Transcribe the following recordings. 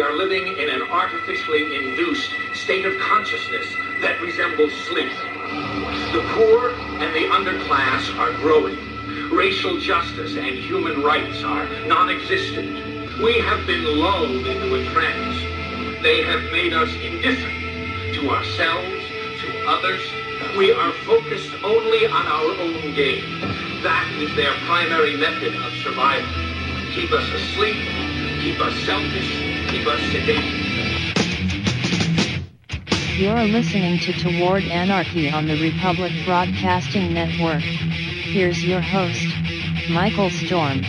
are living in an artificially induced state of consciousness that resembles sleep. The poor and the underclass are growing. Racial justice and human rights are non-existent. We have been lulled into a trance. They have made us indifferent to ourselves, to others. We are focused only on our own gain. That is their primary method of survival. Keep us asleep, keep us selfish, keep us sedated. You're listening to Toward Anarchy on the Republic Broadcasting Network. Here's your host, Michael Storm.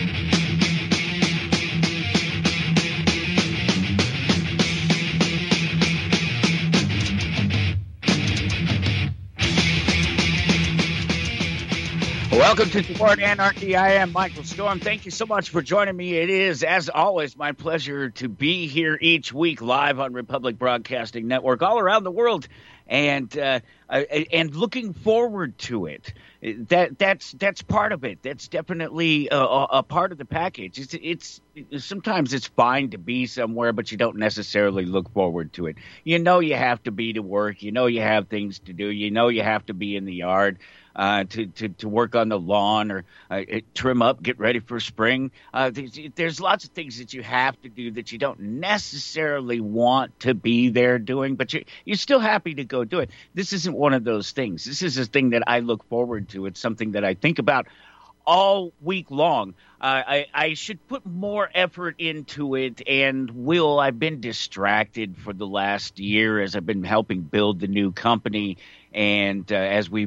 Welcome to Toward Anarchy. I am Michael Storm. Thank you so much for joining me. It is, as always, my pleasure to be here each week live on Republic Broadcasting Network all around the world, and looking forward to it. That's part of it. That's definitely a part of the package. It's sometimes it's fine to be somewhere, but you don't necessarily look forward to it. You know you have to be to work. You know you have things to do. You know you have to be in the yard. To work on the lawn or trim up, get ready for spring. There's lots of things that you have to do that you don't necessarily want to be there doing, but you're still happy to go do it. This isn't one of those things. This is a thing that I look forward to. It's something that I think about all week long. I should put more effort into it, and I've been distracted for the last year as I've been helping build the new company. And as my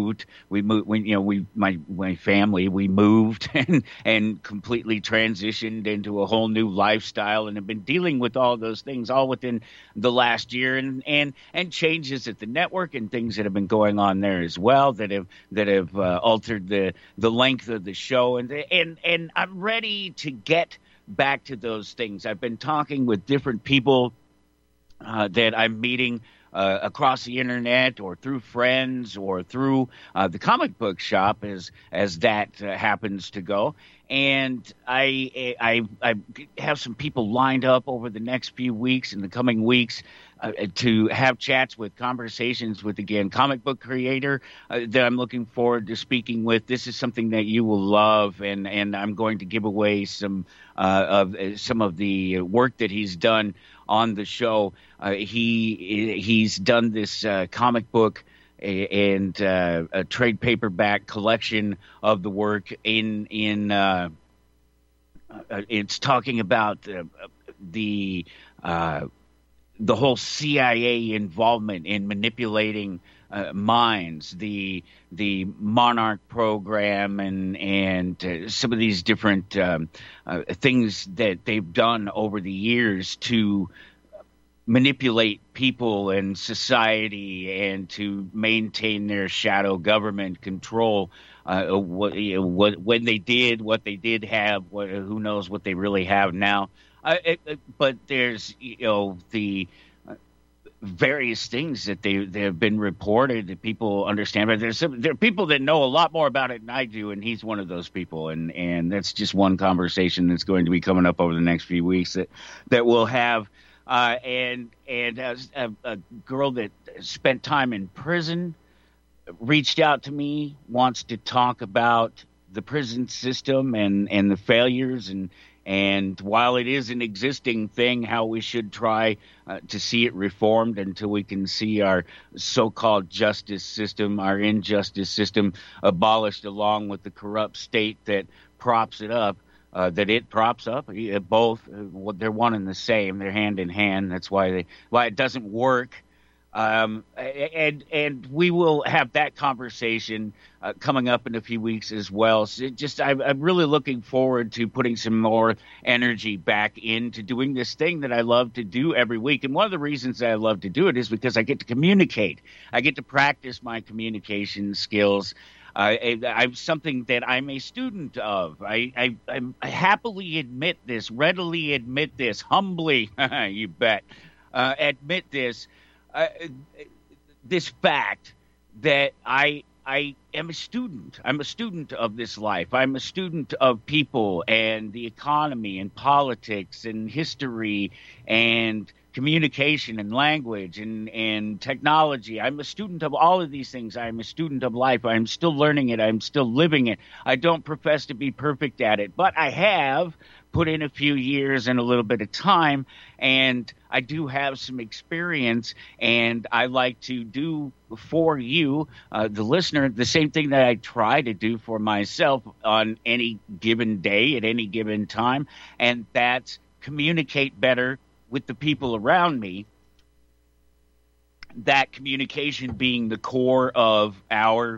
family, we moved and completely transitioned into a whole new lifestyle, and have been dealing with all those things all within the last year, and changes at the network and things that have been going on there as well that have altered the length of the show, and I'm ready to get back to those things. I've been talking with different people that I'm meeting across the internet or through friends or through the comic book shop as that happens to go. And I have some people lined up over the next few weeks, in the coming weeks, to have chats with, conversations with, again, comic book creator that I'm looking forward to speaking with. This is something that you will love, and I'm going to give away some of the work that he's done on the show. He's done this comic book and a trade paperback collection of the work it's talking about the whole CIA involvement in manipulating minds, the Monarch program, and some of these different things that they've done over the years to manipulate people and society and to maintain their shadow government control. When they did, what they did have, who knows what they really have now. But there's the various things that they have been reported that people understand. But there are people that know a lot more about it than I do, and he's one of those people. And that's just one conversation that's going to be coming up over the next few weeks that we'll have. And a girl that spent time in prison reached out to me, wants to talk about the prison system and the failures, and while it is an existing thing, how we should try to see it reformed until we can see our so-called justice system, our injustice system, abolished, along with the corrupt state that props it up. That it props up, both. They're one and the same. They're hand in hand. That's why it doesn't work. And we will have that conversation coming up in a few weeks as well. So I'm really looking forward to putting some more energy back into doing this thing that I love to do every week. And one of the reasons that I love to do it is because I get to communicate. I get to practice my communication skills. I'm something that I'm a student of. I happily admit this, readily admit this, humbly, you bet, admit this fact that I I am a student. I'm a student of this life. I'm a student of people and the economy and politics and history and communication and language and technology. I'm a student of all of these things. I'm a student of life. I'm still learning it. I'm still living it. I don't profess to be perfect at it, but I have put in a few years and a little bit of time, and I do have some experience, and I like to do for you, the listener, the same thing that I try to do for myself on any given day at any given time, and that's communicate better with the people around me. That communication being the core of our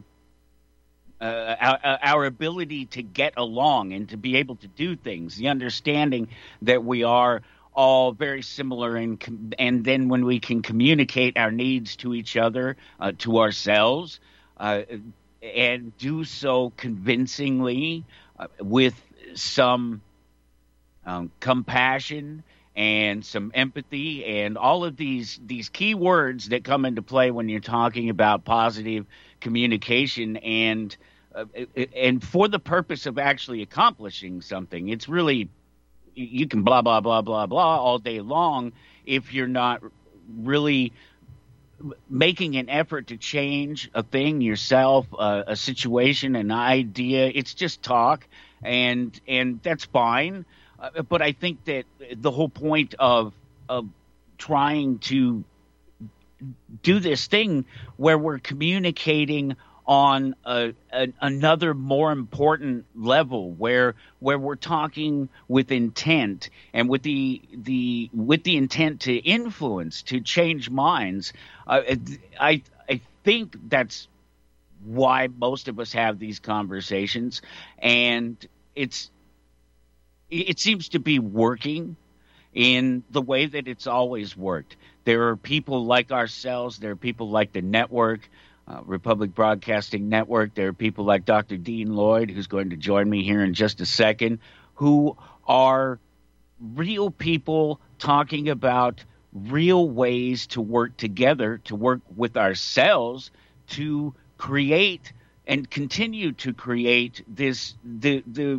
ability to get along and to be able to do things, the understanding that we are all very similar, and then when we can communicate our needs to each other, to ourselves, and do so convincingly, with some compassion and some empathy, and all of these key words that come into play when you're talking about positive communication, and for the purpose of actually accomplishing something. It's really, you can blah, blah, blah, blah, blah all day long if you're not really making an effort to change a thing yourself, a situation, an idea. It's just talk, and that's fine. But I think that the whole point of trying to do this thing where we're communicating on another more important level, where we're talking with intent, and with the intent to influence, to change minds. I think that's why most of us have these conversations, and it seems to be working in the way that it's always worked. There are people like ourselves. There are people like the network, Republic Broadcasting Network. There are people like Dr. Dean Lloyd, who's going to join me here in just a second, who are real people talking about real ways to work together, to work with ourselves, to create and continue to create the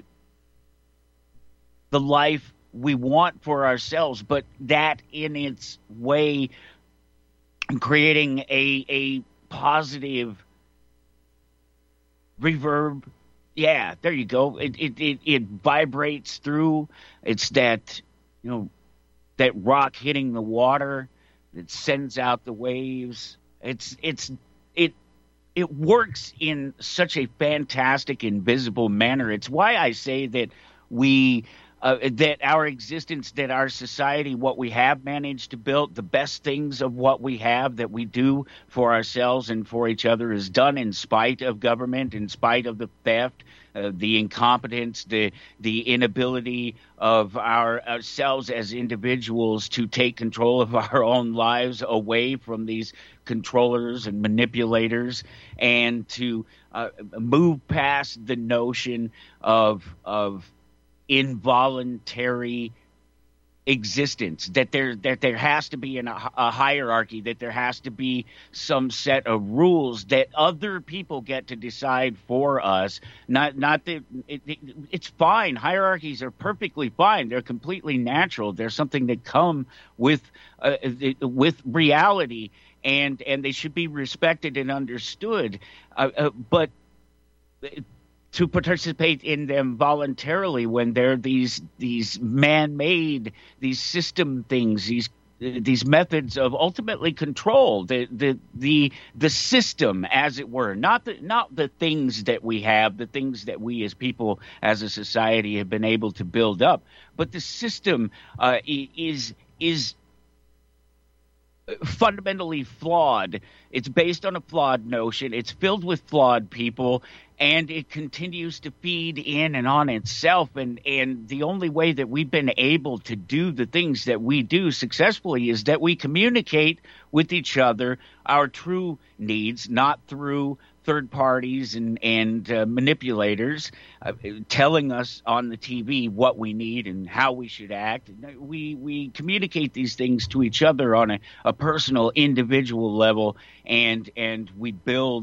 life we want for ourselves, but that in its way creating a positive reverb. Yeah, there you go. It vibrates through. It's that, that rock hitting the water that sends out the waves. It works in such a fantastic, invisible manner. It's why I say that that our existence, that our society, what we have managed to build, the best things of what we have that we do for ourselves and for each other, is done in spite of government, in spite of the theft, the incompetence, the inability of ourselves as individuals to take control of our own lives away from these controllers and manipulators, and to move past the notion of involuntary existence, that there has to be a hierarchy, that there has to be some set of rules that other people get to decide for us. Not that it's fine. Hierarchies are perfectly fine. They're completely natural. They're something that come with reality, and they should be respected and understood. But to participate in them voluntarily, when they're these man-made, these system things, these methods of ultimately control, the system, as it were, not the things that we have, the things that we as people, as a society, have been able to build up, but the system is fundamentally flawed. It's based on a flawed notion. It's filled with flawed people, and it continues to feed in and on itself. And the only way that we've been able to do the things that we do successfully is that we communicate with each other our true needs, not through third parties and manipulators telling us on the TV what we need and how we should act. We communicate these things to each other on a personal, individual level, and we build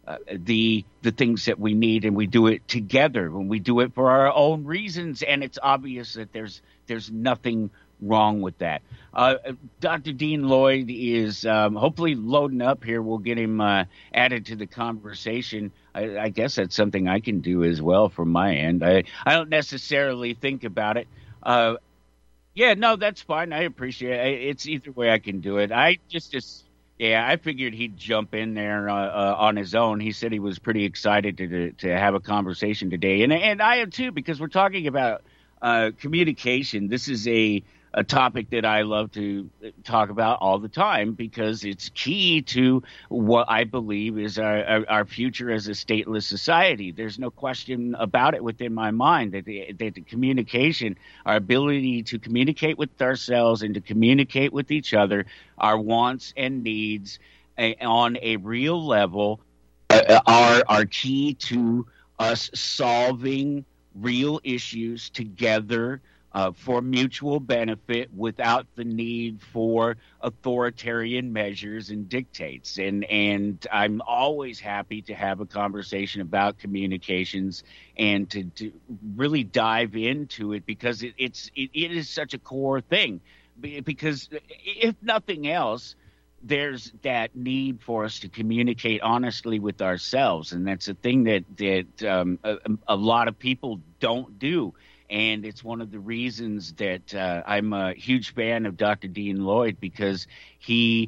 the things that we need, and we do it together. When we do it for our own reasons, and it's obvious that there's nothing wrong with that. Dr. Dean Lloyd is hopefully loading up here. We'll get him added to the conversation. I guess that's something I can do as well from my end. I don't necessarily think about it. Yeah, no, that's fine. I appreciate it. It's either way I can do it. I figured he'd jump in there on his own. He said he was pretty excited to have a conversation today, and I am too, because we're talking about communication. This is a topic that I love to talk about all the time, because it's key to what I believe is our future as a stateless society. There's no question about it within my mind that the communication, our ability to communicate with ourselves and to communicate with each other, our wants and needs on a real level are key to us solving real issues together, for mutual benefit, without the need for authoritarian measures and dictates. And I'm always happy to have a conversation about communications and to really dive into it, because it is such a core thing. Because if nothing else, there's that need for us to communicate honestly with ourselves, and that's a thing that a lot of people don't do. And it's one of the reasons that I'm a huge fan of Dr. Dean Lloyd, because he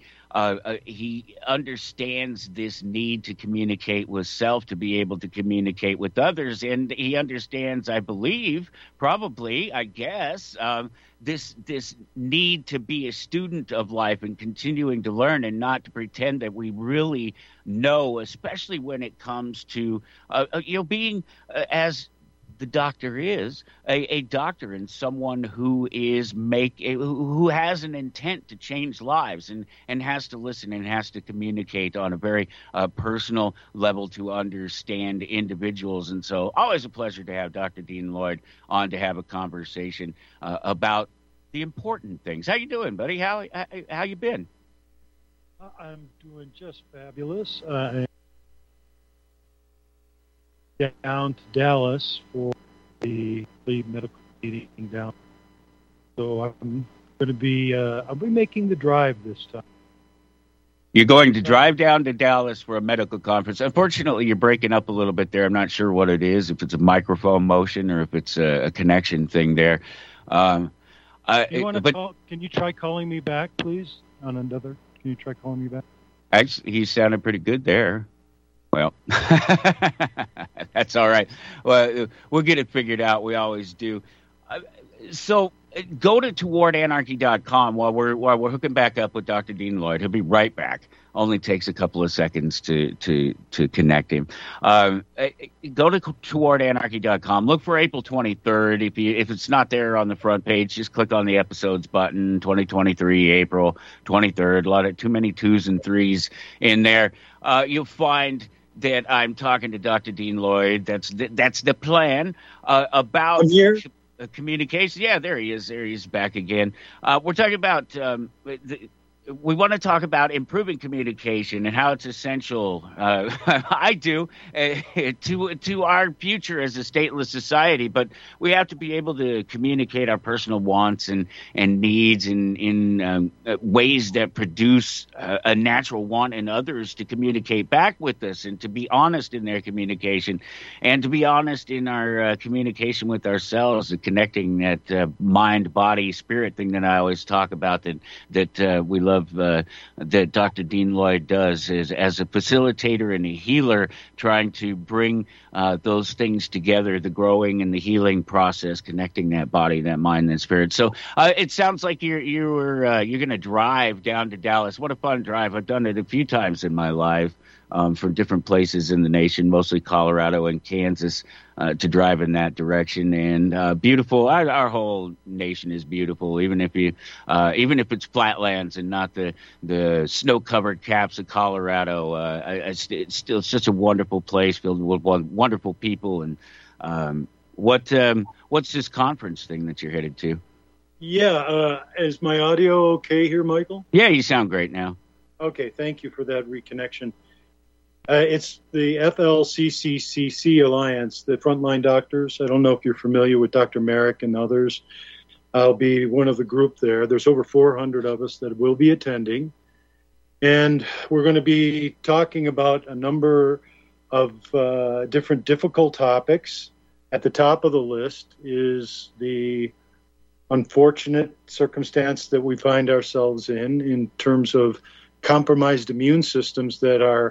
understands this need to communicate with self to be able to communicate with others. And he understands, I believe, probably, I guess, this need to be a student of life and continuing to learn, and not to pretend that we really know, especially when it comes to being as the doctor is a doctor, and someone who who has an intent to change lives, and has to listen and has to communicate on a very personal level to understand individuals. And so, always a pleasure to have Dr. Dean Lloyd on to have a conversation about the important things. How you doing, buddy? How you been? I'm doing just fabulous. Down to Dallas for the medical meeting down. So I'm going to be I'll be making the drive this time. You're going to drive down to Dallas for a medical conference. Unfortunately, you're breaking up a little bit there. I'm not sure what it is, if it's a microphone motion or if it's a connection thing there. Can you try calling me back, please? Can you try calling me back? Actually, he sounded pretty good there. Well, that's all right. Well, we'll get it figured out. We always do. So go to towardanarchy.com while we're hooking back up with Dr. Dean Lloyd. He'll be right back. Only takes a couple of seconds to connect him. Go to towardanarchy.com. Look for April 23rd. If it's not there on the front page, just click on the episodes button. 2023 April 23rd. Too many 2s and 3s in there. You'll find that I'm talking to Dr. Dean Lloyd. That's the plan about communication. Yeah, there he is. There he is back again. We're talking about we want to talk about improving communication and how it's essential. I do to our future as a stateless society, but we have to be able to communicate our personal wants and needs in ways that produce a natural want in others to communicate back with us, and to be honest in their communication, and to be honest in our communication with ourselves, and connecting that mind, body, spirit thing that I always talk about, that we love. That Dr. Dean Lloyd does is as a facilitator and a healer, trying to bring those things together, the growing and the healing process, connecting that body, that mind, and spirit. So it sounds like you're going to drive down to Dallas. What a fun drive. I've done it a few times in my life. From different places in the nation, mostly Colorado and Kansas, to drive in that direction. And beautiful. Our whole nation is beautiful, even if it's flatlands and not the snow-covered caps of Colorado. It's still such a wonderful place filled with wonderful people. And what's this conference thing that you're headed to? Yeah, is my audio okay here, Michael? Yeah, you sound great now. Okay, thank you for that reconnection. It's the FLCCCC Alliance, the Frontline Doctors. I don't know if you're familiar with Dr. Merrick and others. I'll be one of the group there. There's over 400 of us that will be attending. And we're going to be talking about a number of different difficult topics. At the top of the list is the unfortunate circumstance that we find ourselves in terms of compromised immune systems that are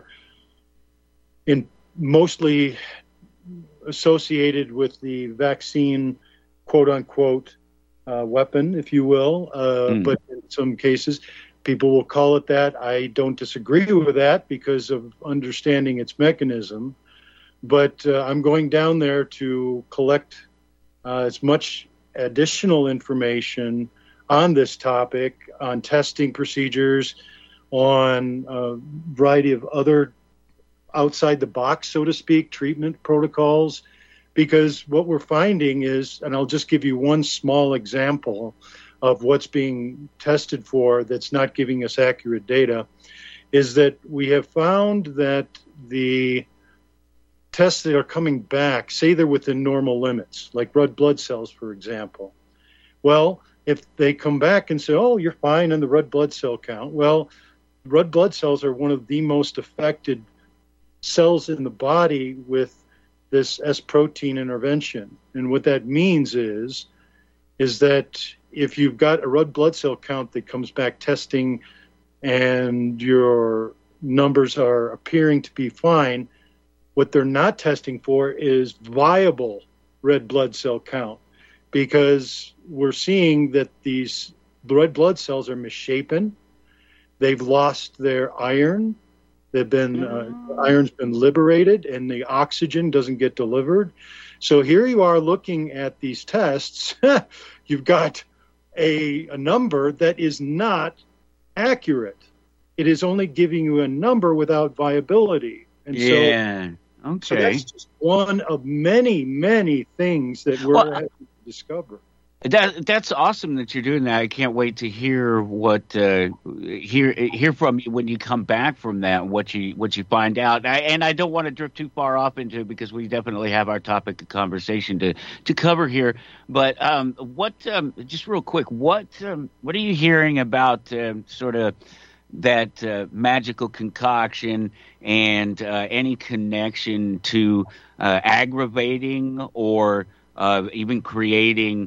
mostly associated with the vaccine, quote unquote, weapon, if you will. But in some cases, people will call it that. I don't disagree with that because of understanding its mechanism. But I'm going down there to collect as much additional information on this topic, on testing procedures, on a variety of other outside the box, so to speak, treatment protocols, because what we're finding is, and I'll just give you one small example of what's being tested for that's not giving us accurate data, is that we have found that the tests that are coming back, say they're within normal limits, like red blood cells, for example. Well, if they come back and say, oh, you're fine on the red blood cell count, well, red blood cells are one of the most affected cells in the body with this S protein intervention. And what that means is that if you've got a red blood cell count that comes back testing and your numbers are appearing to be fine, what they're not testing for is viable red blood cell count, because we're seeing that these red blood cells are misshapen. They've lost their iron. They've been iron's been liberated, and the oxygen doesn't get delivered. So here you are looking at these tests. You've got a number that is not accurate. It is only giving you a number without viability. And so that's just one of many, many things that we're having to discover. That's awesome that you're doing that. I can't wait to hear hear from you when you come back from that, what you find out. And I don't want to drift too far off into it because we definitely have our topic of conversation to cover here. But just real quick, what are you hearing about sort of that magical concoction and any connection to aggravating or even creating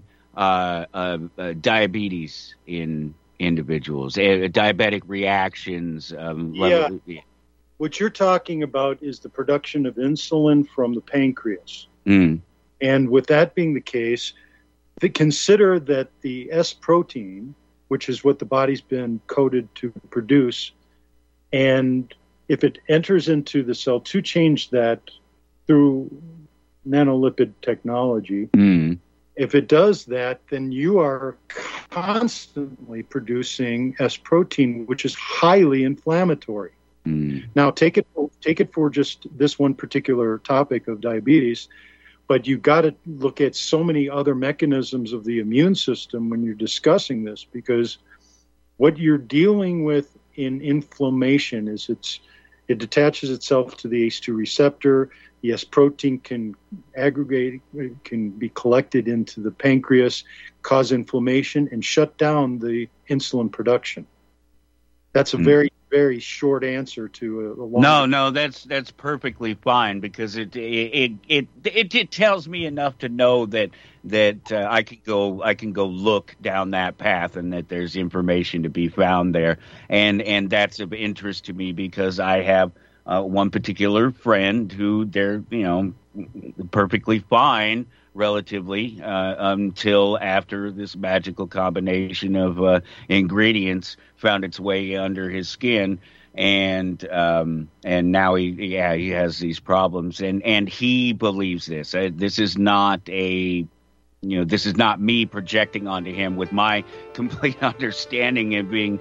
diabetes in individuals, diabetic reactions? What you're talking about is the production of insulin from the pancreas. And with that being the case, consider that the S protein, which is what the body's been coded to produce, and if it enters into the cell to change that through nanolipid technology, if it does that, then you are constantly producing S protein, which is highly inflammatory. Now, take it for just this one particular topic of diabetes, but you've got to look at so many other mechanisms of the immune system when you're discussing this, because what you're dealing with in inflammation is it detaches itself to the ACE2 receptor. The S protein can aggregate, can be collected into the pancreas, cause inflammation, and shut down the insulin production. That's a very, very short answer to a long. No, that's perfectly fine, because it tells me enough to know that I can go look down that path, and that there's information to be found there, and that's of interest to me because I have one particular friend who they're perfectly fine relatively until after this magical combination of ingredients found its way under his skin, and now he has these problems, and he believes this. This is not this is not me projecting onto him with my complete understanding and being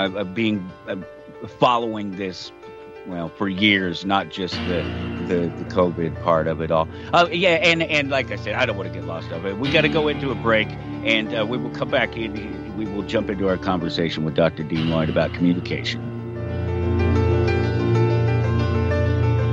following this for years, not just the COVID part of it all. And like I said, I don't want to get lost of it. We got to go into a break, and we will come back in. We will jump into our conversation with Dr. Dean Lloyd about communication.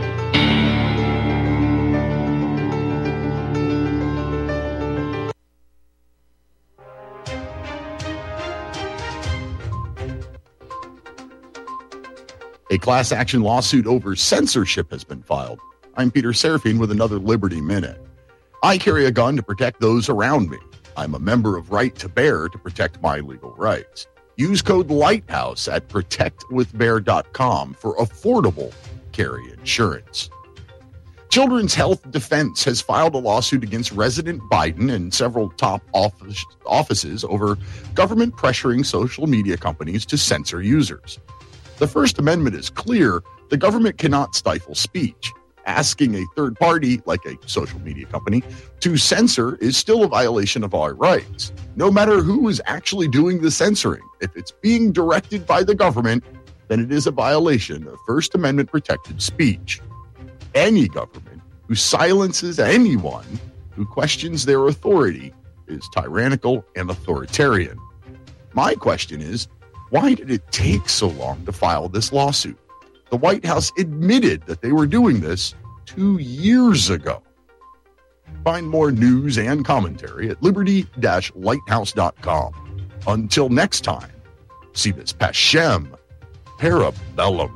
A class action lawsuit over censorship has been filed. I'm Peter Serafine with another Liberty Minute. I carry a gun to protect those around me. I'm a member of Right to Bear to protect my legal rights. Use code LIGHTHOUSE at protectwithbear.com for affordable carry insurance. Children's Health Defense has filed a lawsuit against President Biden and several top offices over government pressuring social media companies to censor users. The First Amendment is clear. The government cannot stifle speech. Asking a third party, like a social media company, to censor is still a violation of our rights, no matter who is actually doing the censoring. If it's being directed by the government, then it is a violation of First Amendment protected speech. Any government who silences anyone who questions their authority is tyrannical and authoritarian. My question is, why did it take so long to file this lawsuit? The White House admitted that they were doing this 2 years ago. Find more news and commentary at liberty-lighthouse.com. Until next time, see this Pashem Parabellum.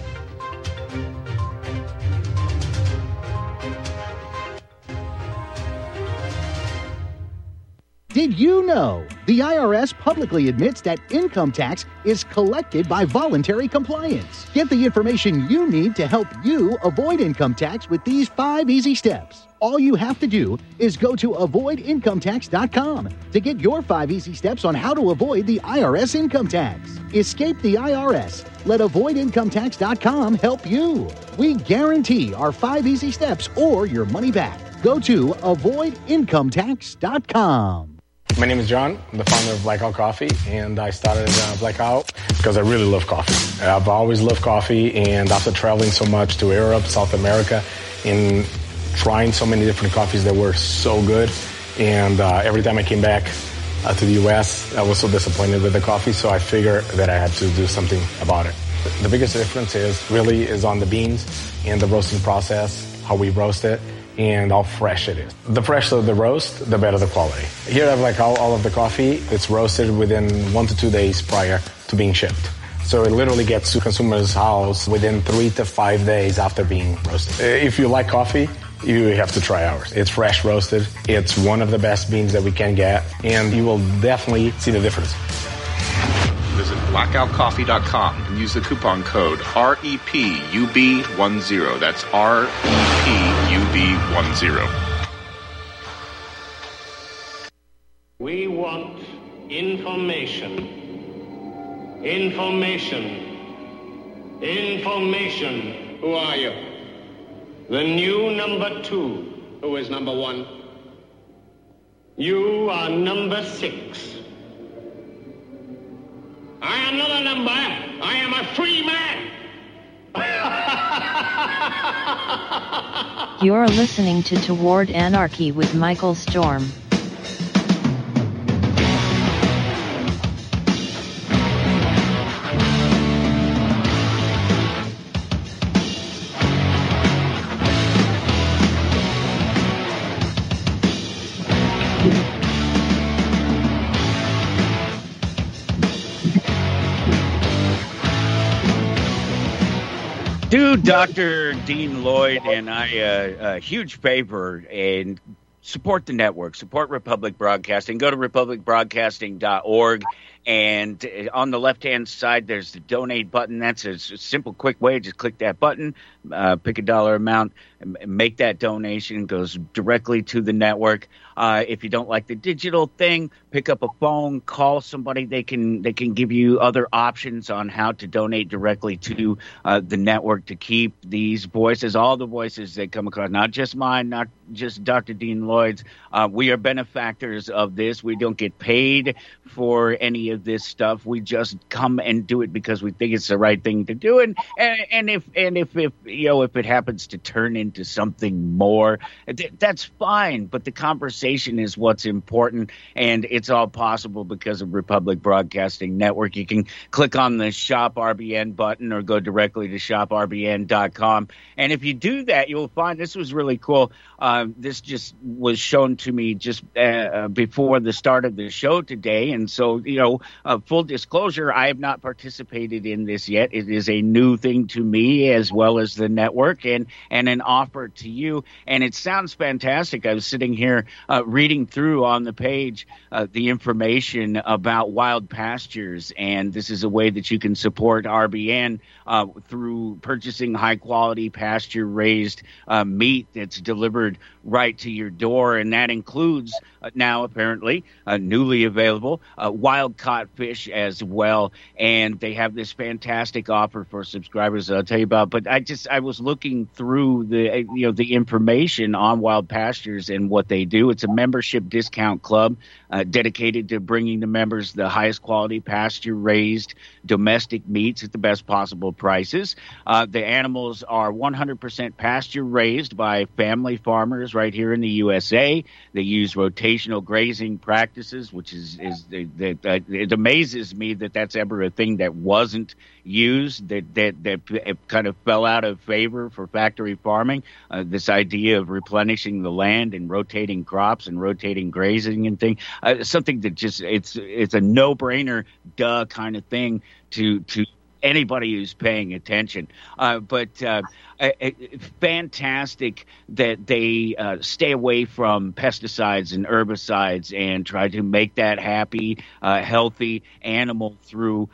Did you know the IRS publicly admits that income tax is collected by voluntary compliance? Get the information you need to help you avoid income tax with these 5 easy steps. All you have to do is go to avoidincometax.com to get your 5 easy steps on how to avoid the IRS income tax. Escape the IRS. Let avoidincometax.com help you. We guarantee our 5 easy steps or your money back. Go to avoidincometax.com. My name is John. I'm the founder of Blackout Coffee, and I started Blackout because I really love coffee. I've always loved coffee, and after traveling so much to Europe, South America, and trying so many different coffees that were so good, and every time I came back to the U.S., I was so disappointed with the coffee, so I figured that I had to do something about it. The biggest difference is on the beans and the roasting process, how we roast it, and how fresh it is. The fresher the roast, the better the quality. Here I have like all of the coffee. It's roasted within 1 to 2 days prior to being shipped. So it literally gets to consumer's house within 3 to 5 days after being roasted. If you like coffee, you have to try ours. It's fresh roasted. It's one of the best beans that we can get, and you will definitely see the difference. Visit blackoutcoffee.com and use the coupon code REPUB10. That's REPUB10. We want information. Information. Information. Who are you? The new number 2. Who is number 1? You are number 6. I am not a number. I am a free man. You're listening to Toward Anarchy with Michael Storm. Do Dr. Dean Lloyd and I a huge favor and support the network, support Republic Broadcasting. Go to republicbroadcasting.org, and on the left-hand side, there's the donate button. That's a simple, quick way. Just click that button, pick a dollar amount, make that donation. It goes directly to the network. If you don't like the digital thing, pick up a phone, call somebody. They can give you other options on how to donate directly to the network to keep these voices, all the voices that come across, not just mine, not just Dr. Dean Lloyd's. We are benefactors of this. We don't get paid for any of this stuff. We just come and do it because we think it's the right thing to do. And if it happens to turn into something more, that's fine. But the conversation is what's important, and it's all possible because of Republic Broadcasting Network. You can click on the Shop RBN button or go directly to shoprbn.com. And if you do that, you'll find this was really cool. This just was shown to me just before the start of the show today. And so, So full disclosure, I have not participated in this yet. It is a new thing to me as well as the network, and an offer to you. And it sounds fantastic. I was sitting here reading through on the page the information about Wild Pastures, and this is a way that you can support RBN through purchasing high-quality pasture-raised meat that's delivered right to your door, and that includes now apparently newly available wild-caught fish as well. And they have this fantastic offer for subscribers that I'll tell you about. But I was looking through the information on Wild Pastures and what they do. It's a membership discount club dedicated to bringing the members the highest quality pasture-raised domestic meats at the best possible prices. The animals are 100% pasture-raised by family farmers right here in the USA. They use rotational grazing practices, which it amazes me that that's ever a thing that wasn't used, that kind of fell out of favor for factory farming. This idea of replenishing the land and rotating crops and rotating grazing and things, something that just it's a no-brainer, duh kind of thing to anybody who's paying attention. But fantastic that they stay away from pesticides and herbicides and try to make that happy, healthy animal through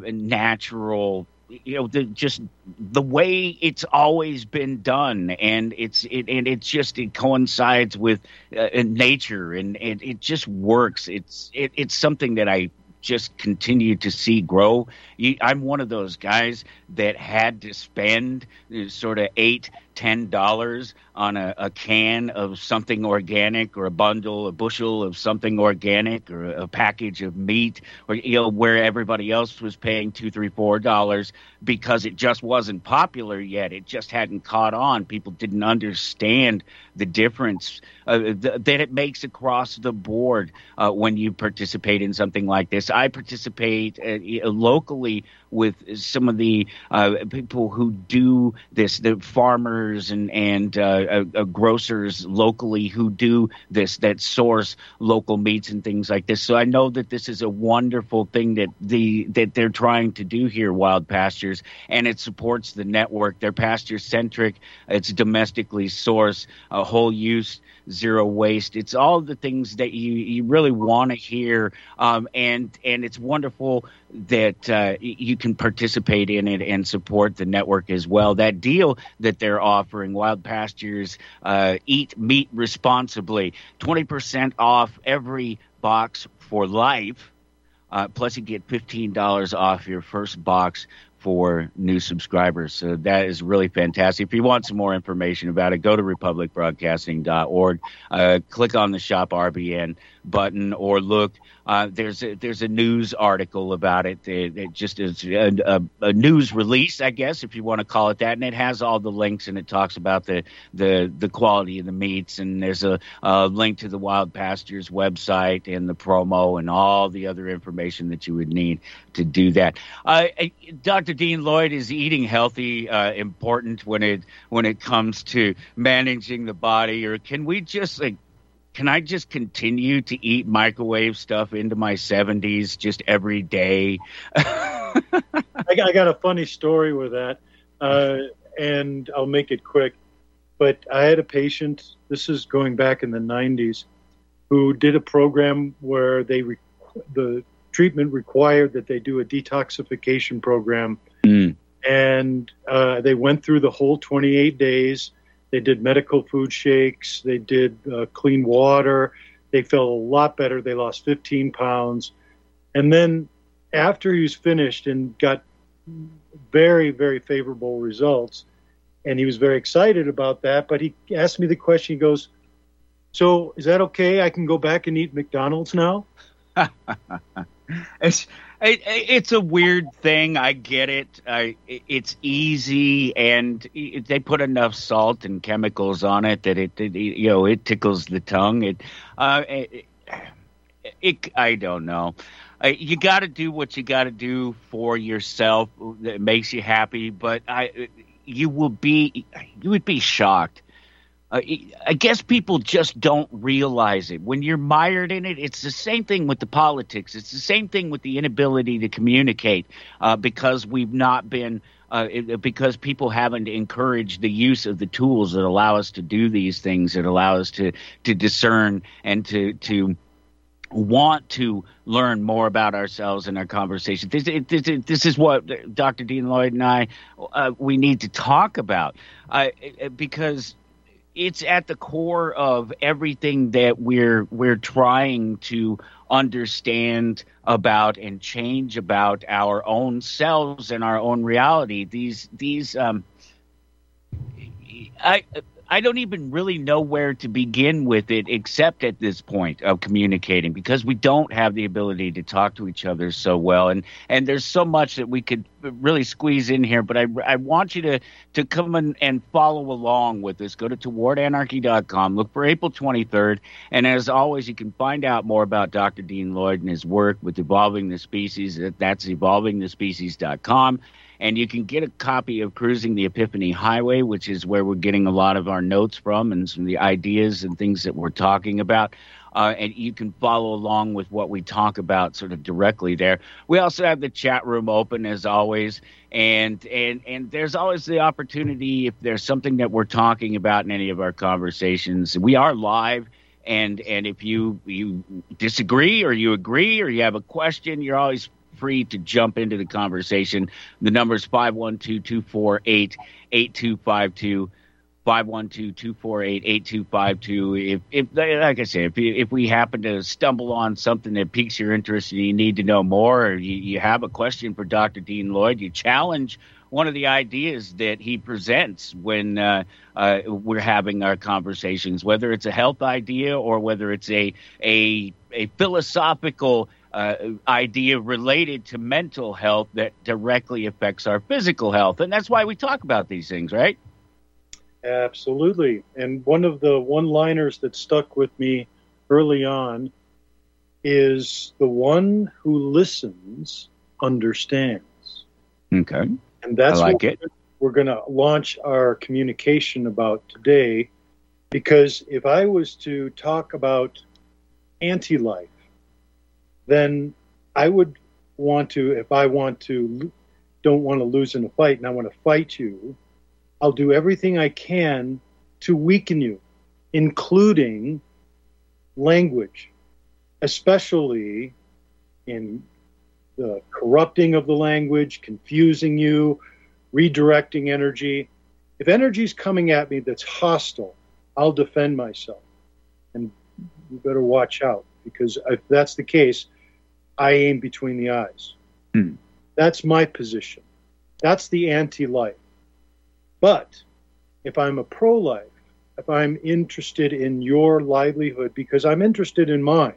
natural, just the way it's always been done. And it coincides with nature, and it just works. It's something that I just continue to see grow. I'm one of those guys that had to spend sort of $8-10 on a can of something organic, or a bushel of something organic, or a package of meat, or where everybody else was paying $2, $3, $4 because it just wasn't popular yet. It just hadn't caught on. People didn't understand the difference that it makes across the board when you participate in something like this. I participate locally with some of the people who do this, the farmers and grocers locally who do this, that source local meats and things like this. So I know that this is a wonderful thing that they're trying to do here, Wild Pastures, and it supports the network. They're pasture-centric. It's domestically sourced, whole use, zero waste. It's all the things that you really want to hear, and it's wonderful that you can participate in it and support the network as well. That deal that they're offering, Wild Pastures, eat meat responsibly, 20% off every box for life, plus you get $15 off your first box for new subscribers. So that is really fantastic. If you want some more information about it, go to republicbroadcasting.org, click on the Shop RBN button, or look. There's a news article about it. It just is a news release, I guess, if you want to call it that, and it has all the links, and it talks about the quality of the meats, and there's a link to the Wild Pastures website and the promo and all the other information that you would need to do that. Dr. Dean Lloyd, is eating healthy important when it comes to managing the body, or can we just can I just continue to eat microwave stuff into my 70s just every day? I got a funny story with that, and I'll make it quick. But I had a patient, this is going back in the 90s, who did a program where the treatment required that they do a detoxification program. And they went through the whole 28 days. They did medical food shakes. They did clean water. They felt a lot better. They lost 15 pounds. And then after he was finished and got very, very favorable results, and he was very excited about that, but he asked me the question, he goes, "So is that okay? I can go back and eat McDonald's now?" It's a weird thing. I get it. It's easy, and they put enough salt and chemicals on it that it tickles the tongue. I don't know. You got to do what you got to do for yourself that makes you happy. But you would be shocked I guess people just don't realize it. When you're mired in it, it's the same thing with the politics. It's the same thing with the inability to communicate because we've not been because people haven't encouraged the use of the tools that allow us to do these things, that allow us to discern and to want to learn more about ourselves in our conversation. This is what Dr. Dean Lloyd and I we need to talk about because it's at the core of everything that we're trying to understand about and change about our own selves and our own reality. I don't even really know where to begin with it except at this point of communicating, because we don't have the ability to talk to each other so well. And there's so much that we could really squeeze in here, but I want you to come and follow along with this. Go to towardanarchy.com, look for April 23rd. And as always, you can find out more about Dr. Dean Lloyd and his work with Evolving the Species. That's evolvingthespecies.com. And you can get a copy of Cruising the Epiphany Highway, which is where we're getting a lot of our notes from and some of the ideas and things that we're talking about. And you can follow along with what we talk about sort of directly there. We also have the chat room open, as always. And there's always the opportunity, if there's something that we're talking about in any of our conversations. We are live. And if you disagree or you agree or you have a question, you're always free to jump into the conversation. The number is 512-248-8252, 512-248-8252. If like I said, if we happen to stumble on something that piques your interest and you need to know more, or you have a question for Dr. Dean Lloyd, you challenge one of the ideas that he presents when we're having our conversations, whether it's a health idea or whether it's a philosophical idea related to mental health that directly affects our physical health. And that's why we talk about these things, right? Absolutely. And one of the one-liners that stuck with me early on is the one who listens understands. Okay. And that's I like what we're going to launch our communication about today, because if I was to talk about anti-life, then I would want to, if I don't want to lose in a fight and I want to fight you, I'll do everything I can to weaken you, including language, especially in the corrupting of the language, confusing you, redirecting energy. If energy is coming at me that's hostile, I'll defend myself. And you better watch out, because if that's the case, I aim between the eyes. That's my position. That's the anti-life. But if I'm a pro-life, if I'm interested in your livelihood because I'm interested in mine,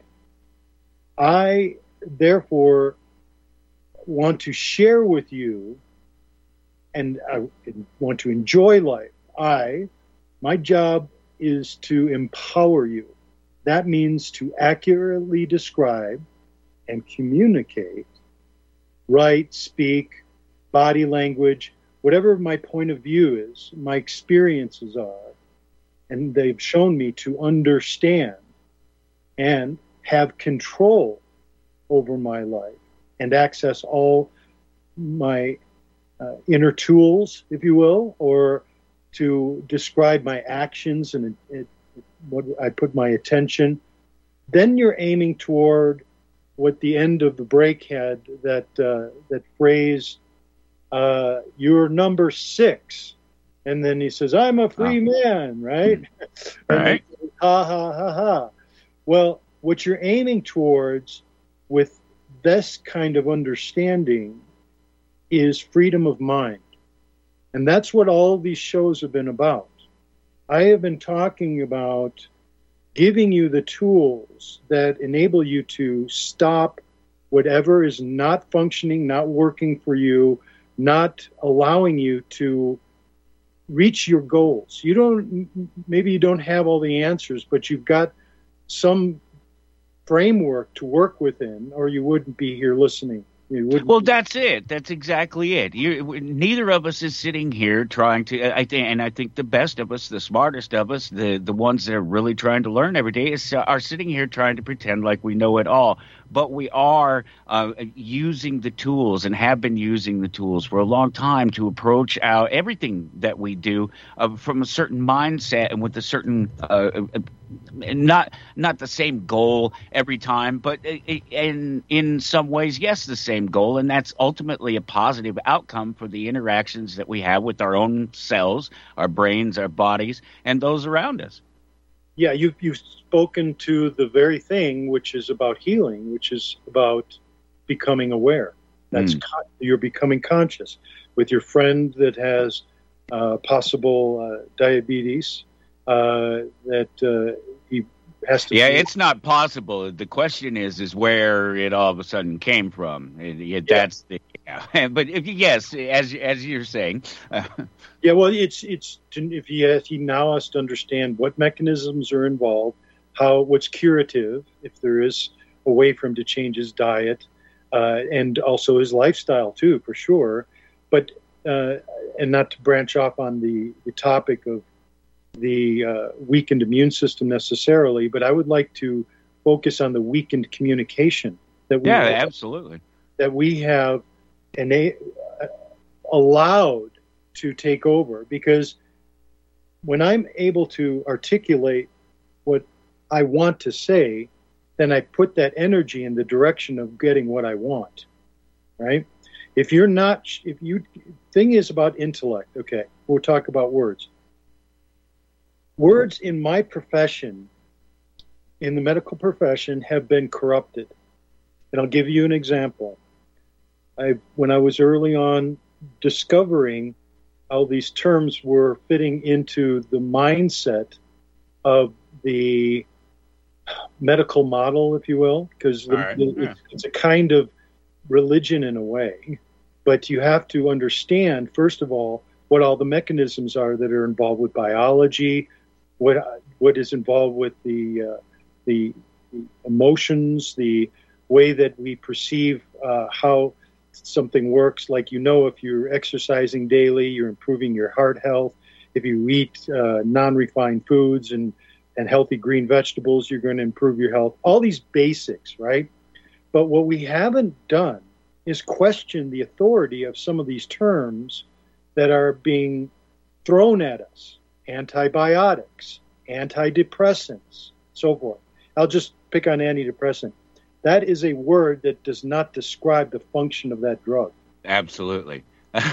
I therefore want to share with you, and I want to enjoy life. My job is to empower you. That means to accurately describe and communicate, write, speak, body language, whatever my point of view is, my experiences are, and they've shown me to understand and have control over my life and access all my inner tools, if you will, or to describe my actions and what I put my attention. Then you're aiming toward what the end of the break had, that phrase, you're number 6. And then he says, I'm a free man, right? Right. And ha, ha, ha, ha. Well, what you're aiming towards with this kind of understanding is freedom of mind. And that's what all these shows have been about. I have been talking about giving you the tools that enable you to stop whatever is not functioning, not working for you, not allowing you to reach your goals. Maybe you don't have all the answers, but you've got some framework to work within, or you wouldn't be here listening Well, that's it. That's exactly it. Neither of us is sitting here trying to. I think the best of us, the smartest of us, the ones that are really trying to learn every day, are sitting here trying to pretend like we know it all. But we are using the tools and have been using the tools for a long time to approach everything that we do from a certain mindset and with a certain not the same goal every time, but in some ways, yes, the same goal, and that's ultimately a positive outcome for the interactions that we have with our own selves, our brains, our bodies, and those around us. Yeah, you've spoken to the very thing which is about healing, which is about becoming aware. That's you're becoming conscious. With your friend that has possible diabetes, that he has to. Yeah, it's not possible. The question is where it all of a sudden came from. That's the. Yeah. But yes, as you're saying. Yeah, well, it's if he now has to understand what mechanisms are involved, what's curative, if there is a way for him to change his diet, and also his lifestyle too, for sure. But and not to branch off on the topic of the weakened immune system necessarily, but I would like to focus on the weakened communication absolutely that we have allowed to take over, because when I'm able to articulate what I want to say, then I put that energy in the direction of getting what I want, right? Thing is about intellect. Okay, we'll talk about words. Words in my profession, in the medical profession, have been corrupted. And I'll give you an example. When I was early on discovering how these terms were fitting into the mindset of the medical model, if you will, because it's a kind of religion in a way. But you have to understand, first of all, what all the mechanisms are that are involved with biology, what is involved with the emotions, the way that we perceive how something works. Like, if you're exercising daily, you're improving your heart health. If you eat non-refined foods and healthy green vegetables, you're going to improve your health. All these basics, right? But what we haven't done is question the authority of some of these terms that are being thrown at us. Antibiotics, antidepressants, so forth. I'll just pick on antidepressant. That is a word that does not describe the function of that drug. Absolutely.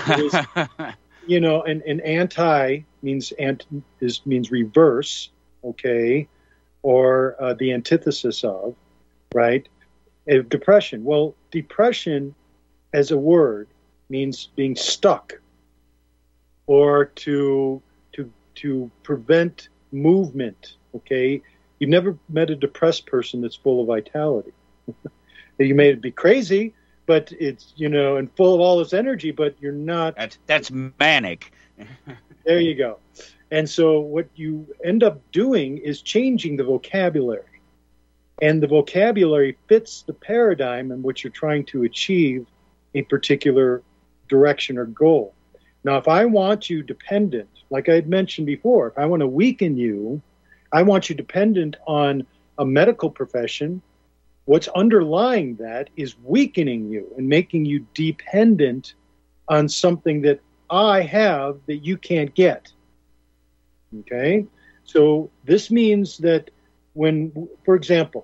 And anti means reverse, okay, or the antithesis of, right? Depression. Well, depression as a word means being stuck, or to prevent movement, okay? You've never met a depressed person that's full of vitality. You may be crazy, but it's, and full of all this energy, but you're not. That's manic. There you go. And so what you end up doing is changing the vocabulary. And the vocabulary fits the paradigm in which you're trying to achieve a particular direction or goal. Now, if I want you dependent, like I had mentioned before, if I want to weaken you, I want you dependent on a medical profession. What's underlying that is weakening you and making you dependent on something that I have that you can't get. Okay? So this means that when, for example,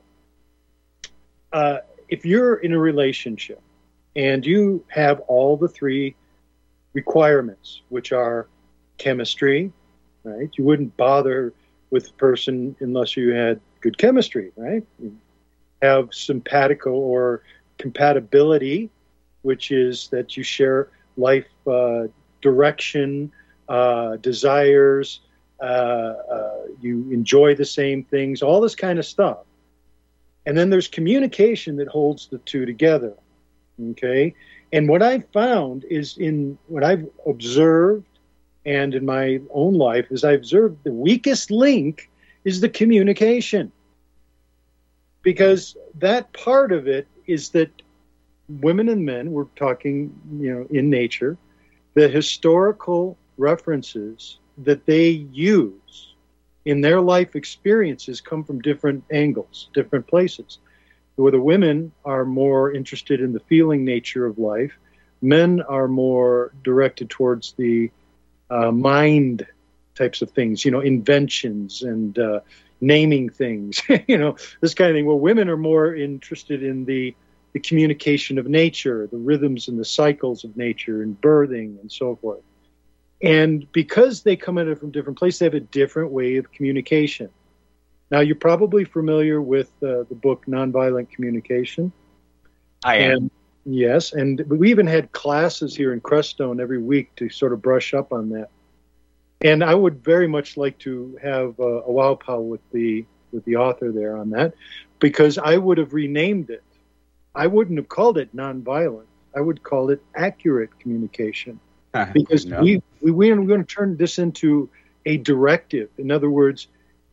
if you're in a relationship and you have all the three requirements, which are chemistry, right? You wouldn't bother with a person unless you had good chemistry, right? You have simpatico or compatibility, which is that you share life direction, desires, you enjoy the same things, all this kind of stuff. And then there's communication that holds the two together, okay? And what I've found is in what I've observed and in my own life is I've observed the weakest link is the communication. Because that part of it is that women and men, we're talking, in nature, the historical references that they use in their life experiences come from different angles, different places. Where the women are more interested in the feeling nature of life, men are more directed towards the mind types of things, inventions and naming things, this kind of thing. Well, women are more interested in the communication of nature, the rhythms and the cycles of nature and birthing and so forth. And because they come at it from different places, they have a different way of communication. Now, you're probably familiar with the book Nonviolent Communication. I am. And, yes, and we even had classes here in Crestone every week to sort of brush up on that. And I would very much like to have a wow pow with the author there on that, because I would have renamed it. I wouldn't have called it nonviolent. I would call it accurate communication, because we're going to turn this into a directive. In other words,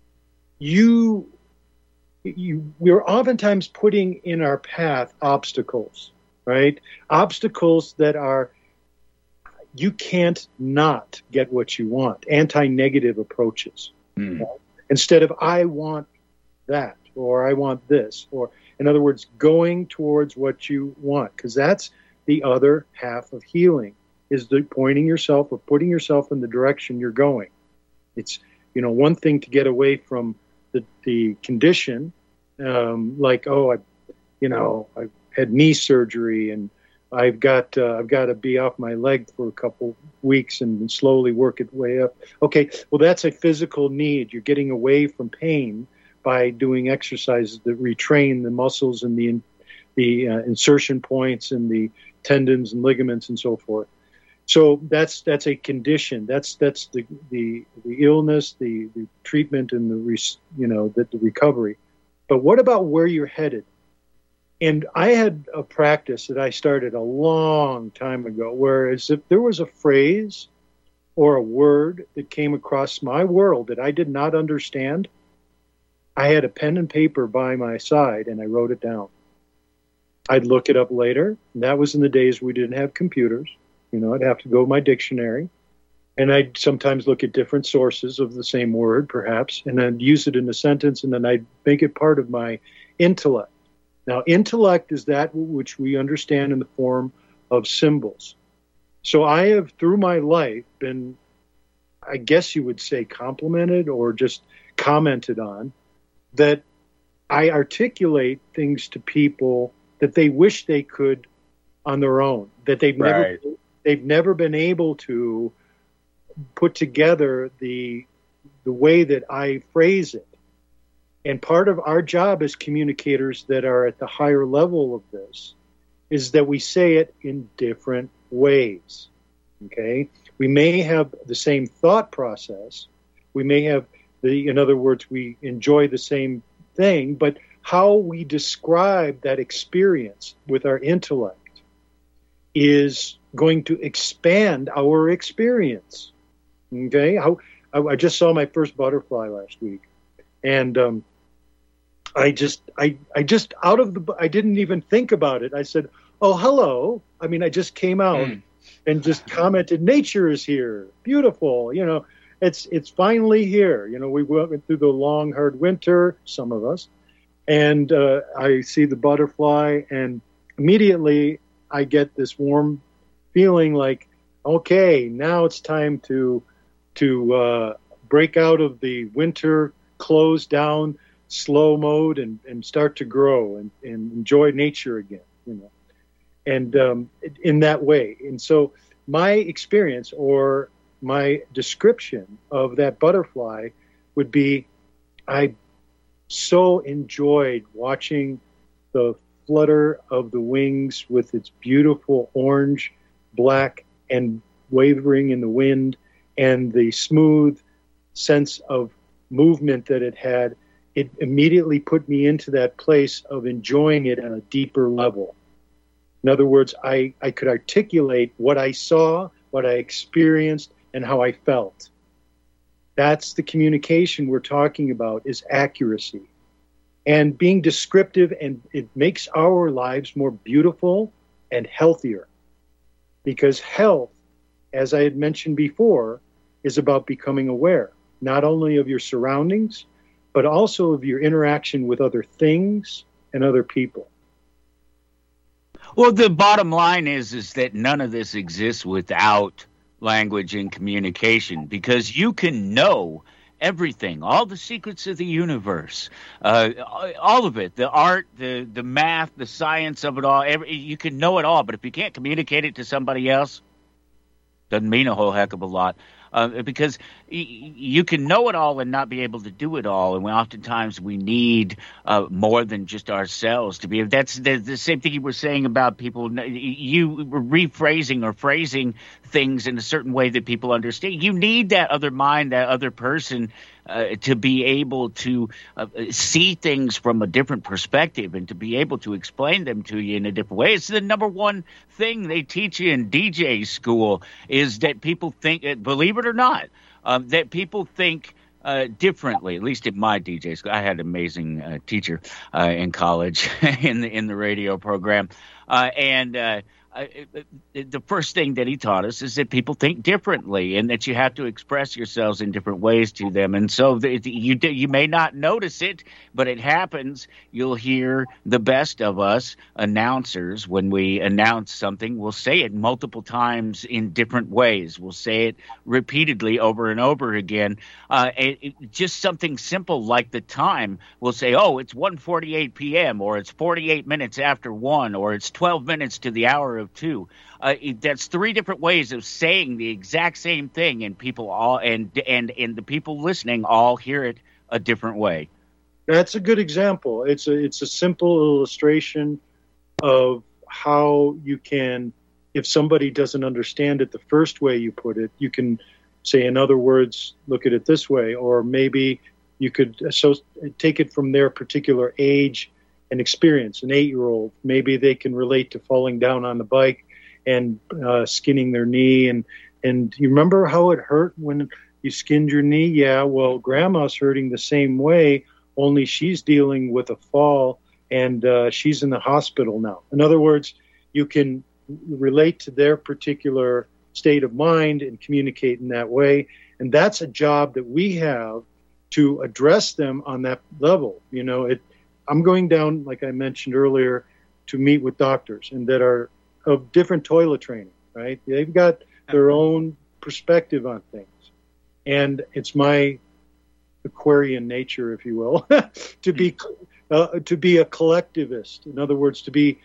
we're oftentimes putting in our path obstacles, right? Obstacles that are, you can't not get what you want. Anti-negative approaches. Right? Instead of, I want that, or I want this, or in other words, going towards what you want, because that's the other half of healing, is the pointing yourself or putting yourself in the direction you're going. It's, one thing to get away from the condition, like, I had knee surgery and I've got to be off my leg for a couple weeks and slowly work it way up. Okay, well, that's a physical need. You're getting away from pain by doing exercises that retrain the muscles and the insertion points and the tendons and ligaments and so forth. So that's a condition. That's the illness, the treatment, and the recovery. But what about where you're headed? And I had a practice that I started a long time ago, whereas if there was a phrase or a word that came across my world that I did not understand, I had a pen and paper by my side and I wrote it down. I'd look it up later. And that was in the days we didn't have computers. I'd have to go to my dictionary, and I'd sometimes look at different sources of the same word, perhaps, and I'd use it in a sentence, and then I'd make it part of my intellect. Now, intellect is that which we understand in the form of symbols. So I have, through my life, been, I guess you would say, complimented or just commented on, that I articulate things to people that they wish they could on their own, that they've never been able to put together the way that I phrase it. And part of our job as communicators that are at the higher level of this is that we say it in different ways. Okay? We may have the same thought process. We may have in other words, we enjoy the same thing, but how we describe that experience with our intellect is going to expand our experience. Okay? I just saw my first butterfly last week, and I didn't even think about it. I said, "Oh, hello." I mean, I just came out and just commented, "Nature is here, beautiful." It's finally here. We went through the long, hard winter, some of us, and I see the butterfly, and immediately I get this warm feeling like, okay, now it's time to break out of the winter, close down, slow mode, and start to grow and enjoy nature again. And in that way. And so my experience or my description of that butterfly would be, I so enjoyed watching the flutter of the wings with its beautiful orange, black, and wavering in the wind, and the smooth sense of movement that it had. It immediately put me into that place of enjoying it on a deeper level. In other words, I could articulate what I saw, what I experienced, and how I felt. That's the communication we're talking about, is accuracy. And being descriptive, and it makes our lives more beautiful, and healthier. Because health, as I had mentioned before, is about becoming aware, not only of your surroundings, but also of your interaction with other things and other people. Well, the bottom line is that none of this exists without language and communication, because you can know everything, all the secrets of the universe, all of it, the art, the math, the science of it all. You can know it all, but if you can't communicate it to somebody else, doesn't mean a whole heck of a lot. Because you can know it all and not be able to do it all, and oftentimes we need more than just ourselves to be. That's the same thing you were saying about people. You were rephrasing or phrasing things in a certain way that people understand. You need that other mind, that other person, to be able to see things from a different perspective and to be able to explain them to you in a different way. It's the number one thing they teach you in DJ school, is that people think, believe it or not, that people think differently. At least in my DJ school, I had an amazing teacher in college in the radio program, and the first thing that he taught us is that people think differently, and that you have to express yourselves in different ways to them. And so you may not notice it, but it happens. You'll hear the best of us announcers, when we announce something, we'll say it multiple times in different ways. We'll say it repeatedly over and over again. Just something simple like the time. We'll say, oh, it's 1:48 p.m., or it's 48 minutes after 1, or it's 12 minutes to the hour of 2. That's 3 different ways of saying the exact same thing, and people all and the people listening all hear it a different way. That's a good example. It's a simple illustration of how you can, if somebody doesn't understand it the first way you put it, you can say, in other words, look at it this way, or maybe you could take it from their particular age and experience. An 8-year-old, maybe they can relate to falling down on the bike and skinning their knee. And you remember how it hurt when you skinned your knee? Yeah, well, grandma's hurting the same way, only she's dealing with a fall, and she's in the hospital now. In other words, you can relate to their particular state of mind and communicate in that way. And that's a job that we have to address them on that level. You know, I'm going down, like I mentioned earlier, to meet with doctors, and that are of different toilet training, right? They've got their own perspective on things. And it's my Aquarian nature, if you will, to be a collectivist. In other words, to be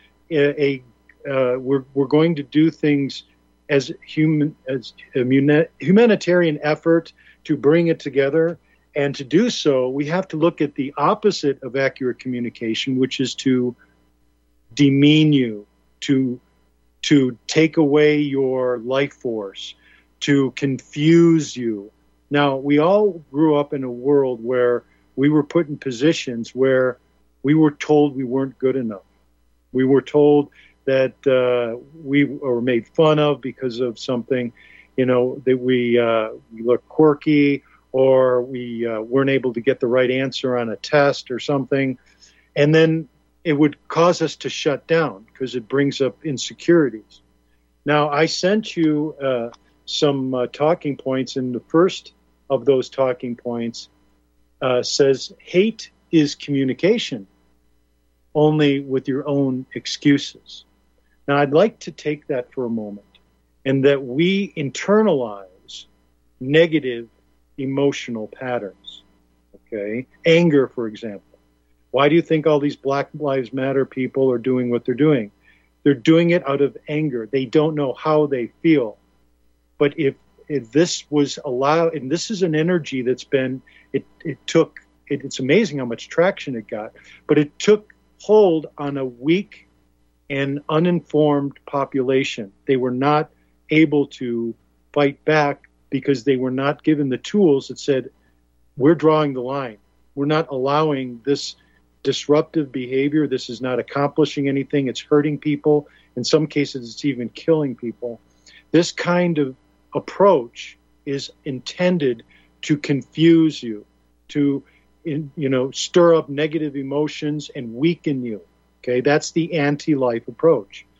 we're going to do things as a humanitarian effort to bring it together. And to do so, we have to look at the opposite of accurate communication, which is to demean you, to take away your life force, to confuse you. Now, we all grew up in a world where we were put in positions where we were told we weren't good enough. We were told that we were made fun of because of something, that we look quirky, or we weren't able to get the right answer on a test or something. And then it would cause us to shut down because it brings up insecurities. Now, I sent you some talking points, and the first of those talking points says, hate is communication, only with your own excuses. Now, I'd like to take that for a moment, and that we internalize negative emotional patterns. Okay? Anger, for example. Why do you think all these Black Lives Matter people are doing what they're doing? They're doing it out of anger. They don't know how they feel. But if this was allowed, and this is an energy that's been, it's amazing how much traction it got, but it took hold on a weak and uninformed population. They were not able to fight back because they were not given the tools that said, we're drawing the line. We're not allowing this disruptive behavior. This is not accomplishing anything. It's hurting people. In some cases, it's even killing people. This kind of approach is intended to confuse you, to stir up negative emotions and weaken you. Okay, that's the anti-life approach.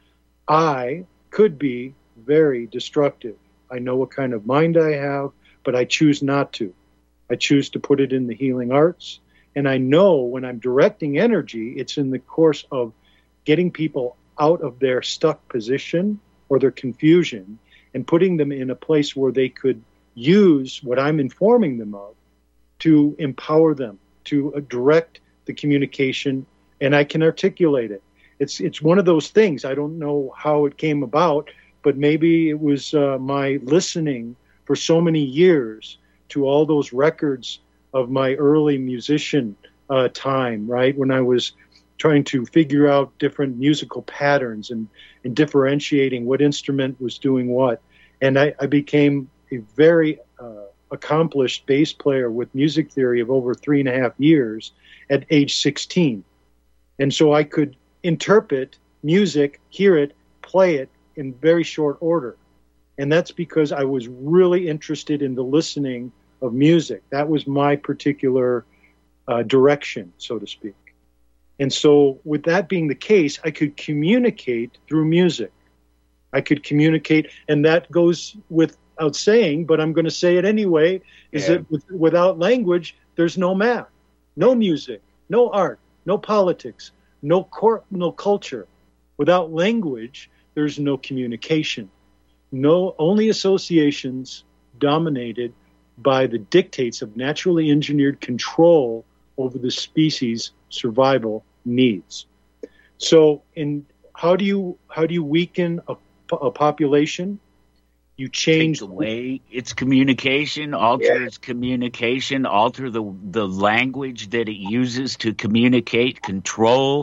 I could be very destructive. I know what kind of mind I have, but I choose not to. I choose to put it in the healing arts. And I know when I'm directing energy, it's in the course of getting people out of their stuck position or their confusion and putting them in a place where they could use what I'm informing them of to empower them, to direct the communication, and I can articulate it. It's one of those things. I don't know how it came about, but maybe it was my listening for so many years to all those records of my early musician time, right? When I was trying to figure out different musical patterns and differentiating what instrument was doing what. And I became a very accomplished bass player with music theory of over 3.5 years at age 16. And so I could interpret music, hear it, play it in very short order. And that's because I was really interested in the listening of music. That was my particular direction, so to speak. And so with that being the case, I could communicate through music. I could communicate, and that goes without saying, but I'm going to say it anyway, is that without language, there's no math, no music, no art, no politics, no culture. Without language, there's no communication. Only associations dominated by the dictates of naturally engineered control over the species' survival needs. So, how do you weaken a population? You change the way its communication, alter its communication, alter the language that it uses to communicate, control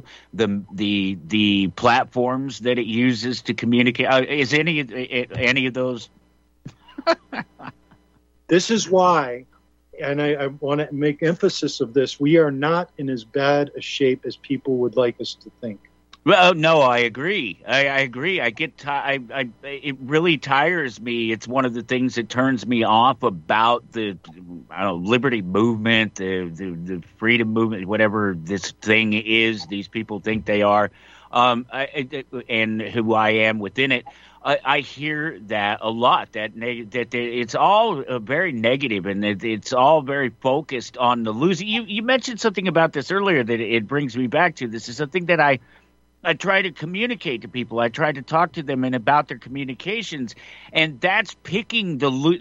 the platforms that it uses to communicate. Is any of those? This is why, and I want to make emphasis of this, we are not in as bad a shape as people would like us to think. Well, no, I agree. I agree. I get it really tires me. It's one of the things that turns me off about the liberty movement, the freedom movement, whatever this thing is. These people think they are, and who I am within it. I hear that a lot. That it's all very negative, and it's all very focused on the losing. You mentioned something about this earlier that it brings me back to. This is something that I try to communicate to people. I try to talk to them and about their communications, and that's picking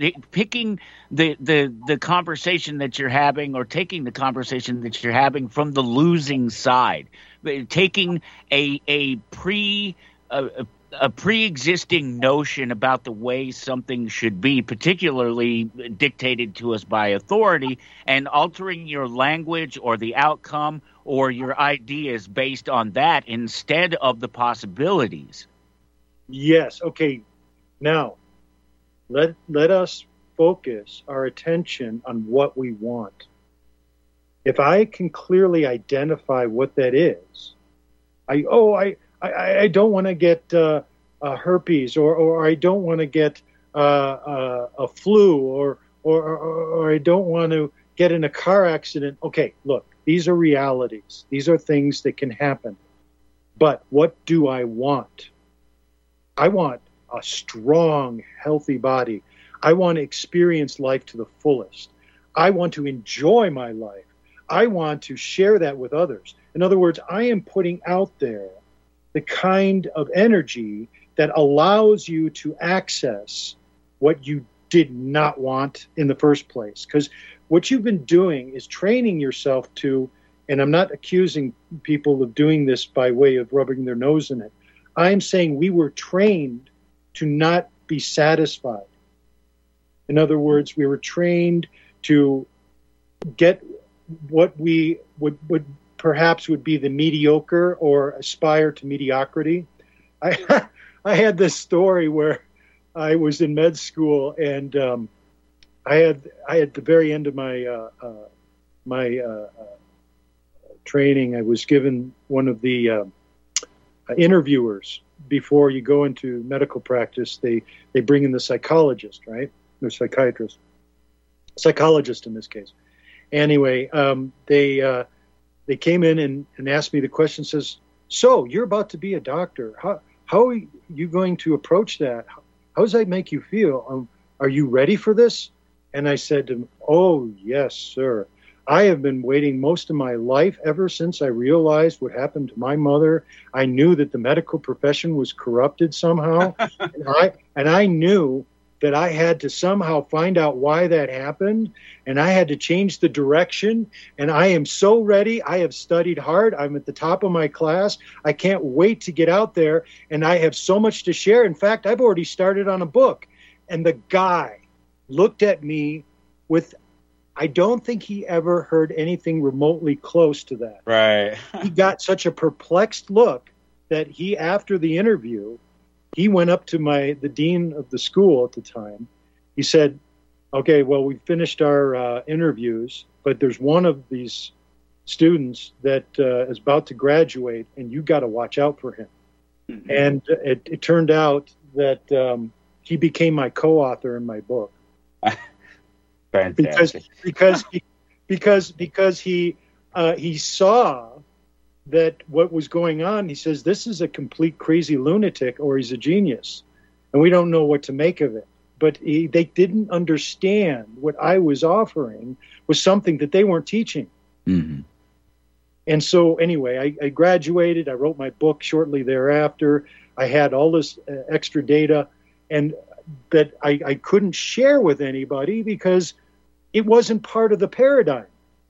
the conversation that you're having, or taking the conversation that you're having from the losing side, taking a pre-existing notion about the way something should be, particularly dictated to us by authority, and altering your language or the outcome or your ideas based on that instead of the possibilities. Yes. Okay. Now, let us focus our attention on what we want. If I can clearly identify what that is, I don't want to get herpes, or I don't want to get a flu, or I don't want to get in a car accident. Okay, look, these are realities. These are things that can happen. But what do I want? I want a strong, healthy body. I want to experience life to the fullest. I want to enjoy my life. I want to share that with others. In other words, I am putting out there the kind of energy that allows you to access what you did not want in the first place. Because what you've been doing is training yourself to, and I'm not accusing people of doing this by way of rubbing their nose in it. I'm saying we were trained to not be satisfied. In other words, we were trained to get what we would perhaps would be the mediocre, or aspire to mediocrity. I had this story where I was in med school, and I had the very end of my training, I was given one of the interviewers before you go into medical practice. They bring in the psychologist, right? Or psychiatrist, psychologist in this case. Anyway, they came in and asked me the question. Says, "So you're about to be a doctor? how are you going to approach that? How does that make you feel? Are you ready for this? And I said to him, oh, yes, sir. I have been waiting most of my life ever since I realized what happened to my mother. I knew that the medical profession was corrupted somehow. and I knew that I had to somehow find out why that happened, and I had to change the direction. And I am so ready. I have studied hard. I'm at the top of my class. I can't wait to get out there, and I have so much to share. In fact, I've already started on a book. And the guy looked at me with, I don't think he ever heard anything remotely close to that. Right. He got such a perplexed look that he, after the interview, he went up to the dean of the school at the time. He said, okay, well, we finished our interviews, but there's one of these students that is about to graduate, and you got to watch out for him. Mm-hmm. And it turned out that he became my co-author in my book. Fantastic. Because he saw that what was going on. He says, this is a complete crazy lunatic, or he's a genius, and we don't know what to make of it. But they didn't understand what I was offering was something that they weren't teaching. Mm-hmm. And so anyway, I graduated. I wrote my book shortly thereafter. I had all this extra data, and that I couldn't share with anybody because it wasn't part of the paradigm.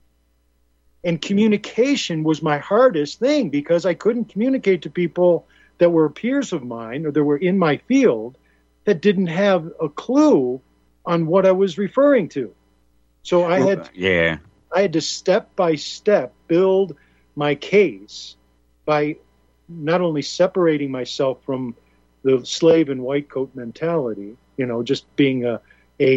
And communication was my hardest thing because I couldn't communicate to people that were peers of mine or that were in my field that didn't have a clue on what I was referring to. So I had to step by step build my case by not only separating myself from the slave and white coat mentality, just being a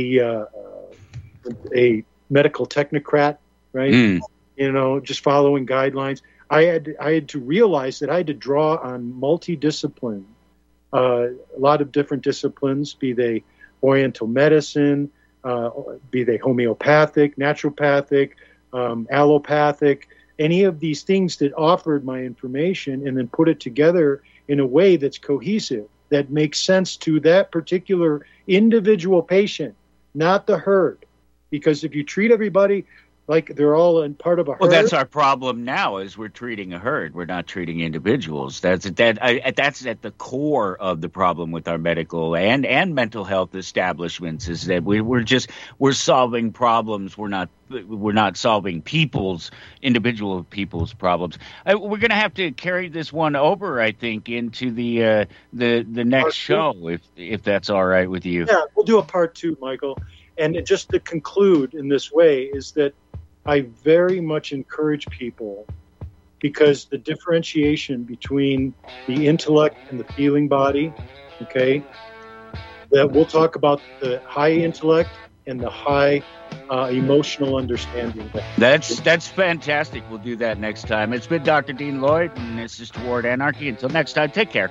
medical technocrat, right? Just following guidelines. I had to realize that I had to draw on multidiscipline, a lot of different disciplines, be they oriental medicine, be they homeopathic, naturopathic, allopathic, any of these things that offered my information, and then put it together in a way that's cohesive, that makes sense to that particular individual patient, not the herd. Because if you treat everybody like they're all in part of a herd. Well, that's our problem now, is we're treating a herd. We're not treating individuals. That's at the core of the problem with our medical and mental health establishments, is that we're solving problems. We're not solving individual people's problems. We're going to have to carry this one over, I think, into the next show, if that's all right with you. Yeah, we'll do a part 2, Michael. And just to conclude in this way is that I very much encourage people, because the differentiation between the intellect and the feeling body, okay, that we'll talk about the high intellect and the high emotional understanding. That's fantastic. We'll do that next time. It's been Dr. Dean Lloyd, and this is Toward Anarchy. Until next time, take care.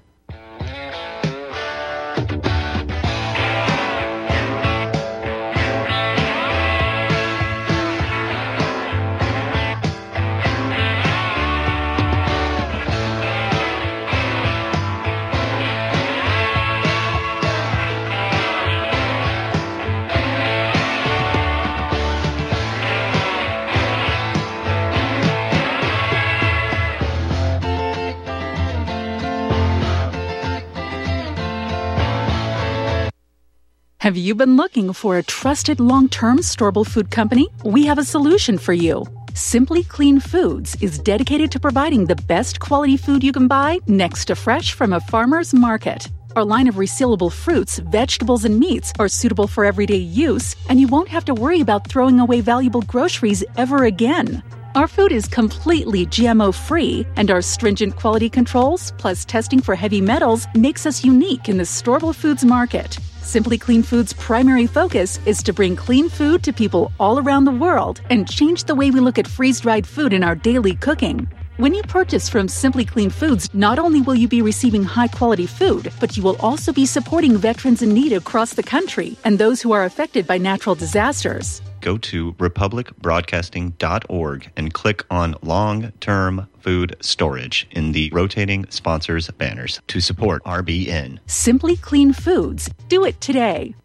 Have you been looking for a trusted long-term storable food company? We have a solution for you. Simply Clean Foods is dedicated to providing the best quality food you can buy next to fresh from a farmer's market. Our line of resealable fruits, vegetables, and meats are suitable for everyday use, and you won't have to worry about throwing away valuable groceries ever again. Our food is completely GMO-free, and our stringent quality controls, plus testing for heavy metals, makes us unique in the storable foods market. Simply Clean Foods' primary focus is to bring clean food to people all around the world and change the way we look at freeze-dried food in our daily cooking. When you purchase from Simply Clean Foods, not only will you be receiving high-quality food, but you will also be supporting veterans in need across the country and those who are affected by natural disasters. go to republicbroadcasting.org and click on long-term food storage in the rotating sponsors banners to support RBN. Simply Clean Foods. Do it today.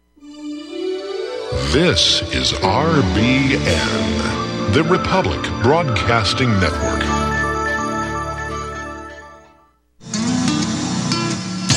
This is RBN, the Republic Broadcasting Network.